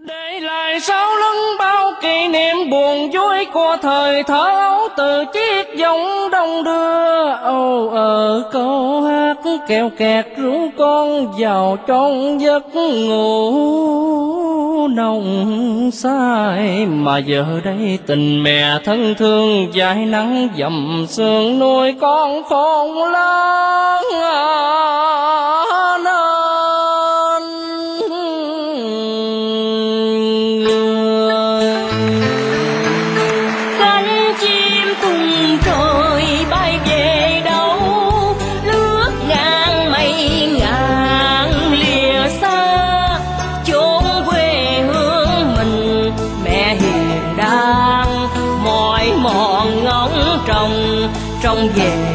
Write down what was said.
Để lại sau lưng bao kỷ niệm buồn vui của thời thơ ấu, từ chiếc giọng đông đưa ở câu hát kèo kẹt ru con vào trong giấc ngủ nồng say. Mà giờ đây tình mẹ thân thương dài nắng dầm sương nuôi con khôn lớn trong về